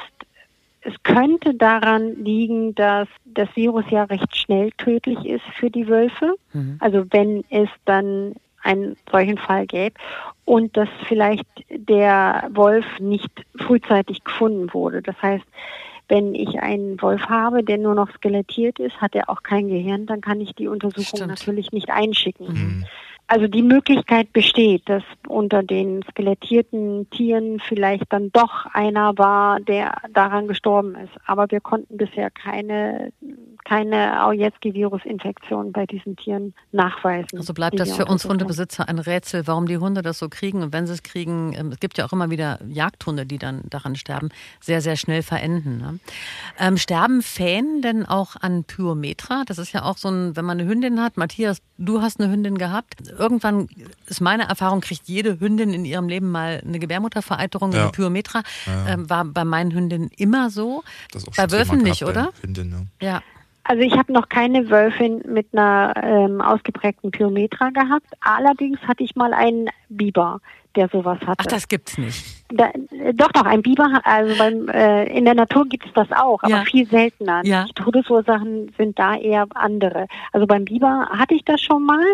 Es könnte daran liegen, dass das Virus ja recht schnell tödlich ist für die Wölfe. Mhm. Also wenn es dann einen solchen Fall gäbe und dass vielleicht der Wolf nicht frühzeitig gefunden wurde. Das heißt, wenn ich einen Wolf habe, der nur noch skelettiert ist, hat er auch kein Gehirn, dann kann ich die Untersuchung Stimmt. natürlich nicht einschicken. Mhm. Also die Möglichkeit besteht, dass unter den skelettierten Tieren vielleicht dann doch einer war, der daran gestorben ist. Aber wir konnten bisher keine, keine Aujetski-Virus-Infektion bei diesen Tieren nachweisen. Also bleibt das für uns Hundebesitzer ein Rätsel, warum die Hunde das so kriegen. Und wenn sie es kriegen, es gibt ja auch immer wieder Jagdhunde, die dann daran sterben, sehr, sehr schnell verenden. Ne? Ähm, sterben Fähen denn auch an Pyometra? Das ist ja auch so ein, wenn man eine Hündin hat. Matthias, du hast eine Hündin gehabt. Irgendwann ist meine Erfahrung, kriegt jede Hündin in ihrem Leben mal eine Gebärmuttervereiterung, ja. eine Pyometra. Ja. Ähm, war bei meinen Hündinnen immer so. Das auch bei Wölfen nicht, oder? Hündin, ne? Ja. Also ich habe noch keine Wölfin mit einer ähm, ausgeprägten Pyometra gehabt. Allerdings hatte ich mal einen Biber, der sowas hatte. Ach, das gibt's nicht. Da, doch, doch, ein Biber, also beim, äh, in der Natur gibt's das auch, aber ja. viel seltener. Ja. Die Todesursachen sind da eher andere. Also beim Biber hatte ich das schon mal.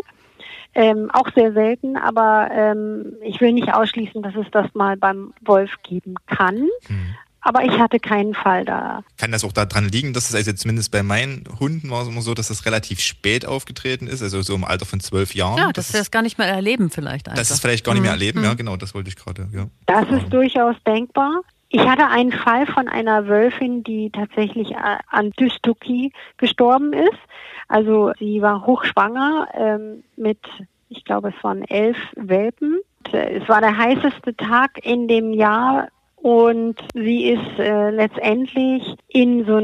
Ähm, auch sehr selten, aber ähm, ich will nicht ausschließen, dass es das mal beim Wolf geben kann. Mhm. Aber ich hatte keinen Fall da. Kann das auch daran liegen, dass es also zumindest bei meinen Hunden war es immer so, dass das relativ spät aufgetreten ist, also so im Alter von zwölf Jahren? Ja, dass sie das gar nicht mehr erleben vielleicht einfach. Das ist vielleicht gar nicht mehr erleben, mhm. ja genau, das wollte ich gerade. Ja. Das ist durchaus denkbar. Ich hatte einen Fall von einer Wölfin, die tatsächlich an Dystokie gestorben ist. Also sie war hochschwanger ähm, mit, ich glaube es waren elf Welpen. Es war der heißeste Tag in dem Jahr und sie ist äh, letztendlich in so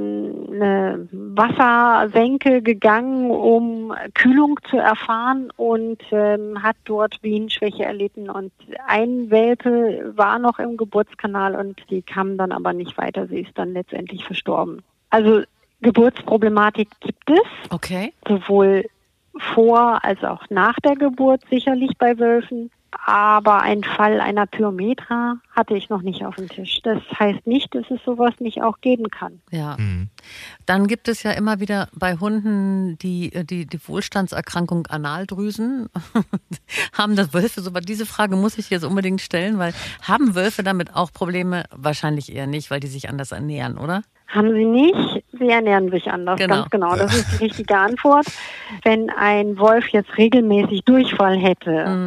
eine Wassersenke gegangen, um Kühlung zu erfahren und ähm, hat dort Venenschwäche erlitten. Und ein Welpe war noch im Geburtskanal und die kam dann aber nicht weiter. Sie ist dann letztendlich verstorben. Also Geburtsproblematik gibt es. Okay. Sowohl vor als auch nach der Geburt sicherlich bei Wölfen. Aber ein Fall einer Pyometra hatte ich noch nicht auf dem Tisch. Das heißt nicht, dass es sowas nicht auch geben kann. Ja. Mhm. Dann gibt es ja immer wieder bei Hunden die, die, die Wohlstandserkrankung Analdrüsen. Haben das Wölfe so? Diese Frage muss ich jetzt unbedingt stellen, weil haben Wölfe damit auch Probleme? Wahrscheinlich eher nicht, weil die sich anders ernähren, oder? Haben sie nicht. Sie ernähren sich anders, genau. Ganz genau. Das ist die richtige Antwort. Wenn ein Wolf jetzt regelmäßig Durchfall hätte, mhm.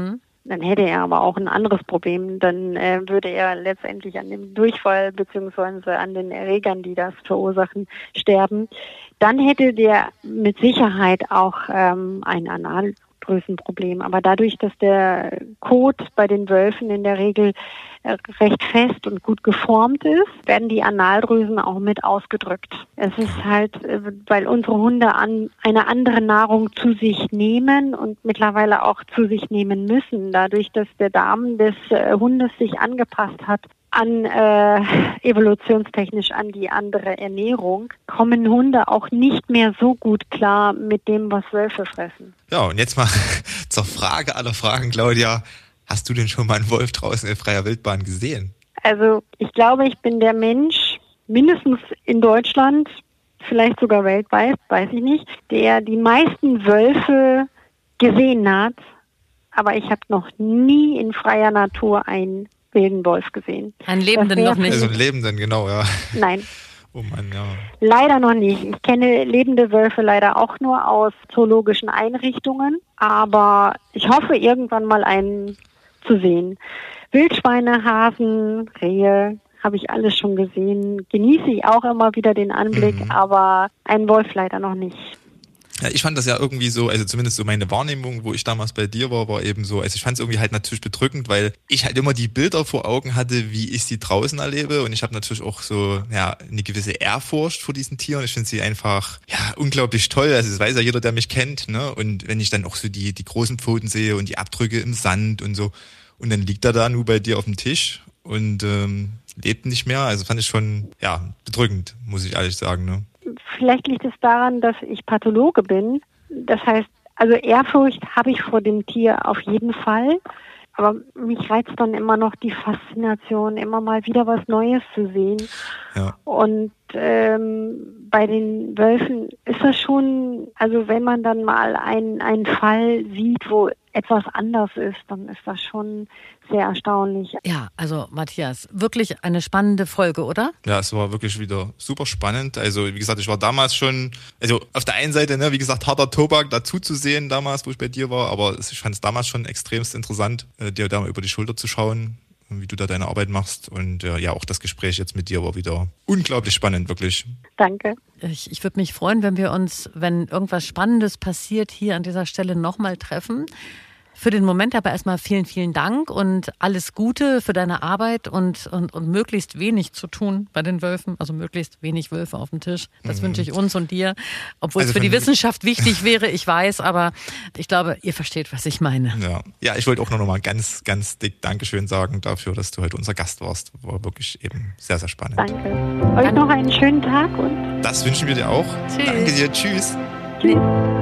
Dann hätte er aber auch ein anderes Problem. Dann äh, würde er letztendlich an dem Durchfall beziehungsweise an den Erregern, die das verursachen, sterben. Dann hätte der mit Sicherheit auch ähm, ein Analdrüsenproblem. Aber dadurch, dass der Kot bei den Wölfen in der Regel recht fest und gut geformt ist, werden die Analdrüsen auch mit ausgedrückt. Es ist halt, weil unsere Hunde an eine andere Nahrung zu sich nehmen und mittlerweile auch zu sich nehmen müssen, dadurch, dass der Darm des Hundes sich angepasst hat an äh, evolutionstechnisch an die andere Ernährung, kommen Hunde auch nicht mehr so gut klar mit dem, was Wölfe fressen. Ja, und jetzt mal zur Frage aller Fragen, Claudia. Hast du denn schon mal einen Wolf draußen in freier Wildbahn gesehen? Also ich glaube, ich bin der Mensch, mindestens in Deutschland, vielleicht sogar weltweit, weiß ich nicht, der die meisten Wölfe gesehen hat. Aber ich habe noch nie in freier Natur einen wilden Wolf gesehen. Einen lebenden noch nicht? Also einen lebenden, genau, ja. Nein. Oh Mann, ja. Leider noch nicht. Ich kenne lebende Wölfe leider auch nur aus zoologischen Einrichtungen. Aber ich hoffe, irgendwann mal einen zu sehen. Wildschweine, Hasen, Rehe, habe ich alles schon gesehen. Genieße ich auch immer wieder den Anblick, mhm. aber einen Wolf leider noch nicht. Ja, ich fand das ja irgendwie so, also zumindest so meine Wahrnehmung, wo ich damals bei dir war, war eben so, also ich fand es irgendwie halt natürlich bedrückend, weil ich halt immer die Bilder vor Augen hatte, wie ich sie draußen erlebe, und ich habe natürlich auch so, ja, eine gewisse Ehrfurcht vor diesen Tieren. Ich finde sie einfach, ja, unglaublich toll, also das weiß ja jeder, der mich kennt, ne, und wenn ich dann auch so die, die großen Pfoten sehe und die Abdrücke im Sand und so, und dann liegt er da nur bei dir auf dem Tisch und ähm, lebt nicht mehr, also fand ich schon, ja, bedrückend, muss ich ehrlich sagen, ne. Vielleicht liegt es daran, dass ich Pathologe bin. Das heißt, also Ehrfurcht habe ich vor dem Tier auf jeden Fall. Aber mich reizt dann immer noch die Faszination, immer mal wieder was Neues zu sehen. Ja. Und ähm, bei den Wölfen ist das schon, also wenn man dann mal einen, einen Fall sieht, wo etwas anders ist, dann ist das schon sehr erstaunlich. Ja, also Matthias, wirklich eine spannende Folge, oder? Ja, es war wirklich wieder super spannend. Also wie gesagt, ich war damals schon, also auf der einen Seite, ne, wie gesagt, harter Tobak dazu zu sehen damals, wo ich bei dir war, aber ich fand es damals schon extremst interessant, äh, dir da mal über die Schulter zu schauen, wie du da deine Arbeit machst, und äh, ja, auch das Gespräch jetzt mit dir war wieder unglaublich spannend, wirklich. Danke. Ich, ich würde mich freuen, wenn wir uns, wenn irgendwas Spannendes passiert, hier an dieser Stelle nochmal treffen. Für den Moment aber erstmal vielen, vielen Dank und alles Gute für deine Arbeit und, und, und möglichst wenig zu tun bei den Wölfen, also möglichst wenig Wölfe auf dem Tisch. Das mhm. wünsche ich uns und dir, obwohl also es für die Wissenschaft wichtig wäre, ich weiß, aber ich glaube, ihr versteht, was ich meine. Ja, ja, ich wollte auch noch mal ganz, ganz dick Dankeschön sagen dafür, dass du heute unser Gast warst. War wirklich eben sehr, sehr spannend. Danke. Euch Danke. Noch einen schönen Tag und das wünschen wir dir auch. Tschüss. Danke dir. Tschüss. Tschüss.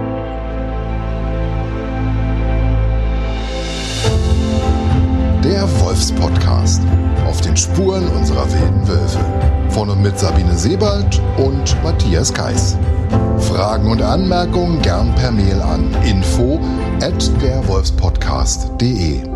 Der Wolfspodcast. Auf den Spuren unserer wilden Wölfe. Von und mit Sabine Sebald und Matthias Kais. Fragen und Anmerkungen gern per Mail an info at der wolfspodcast punkt de.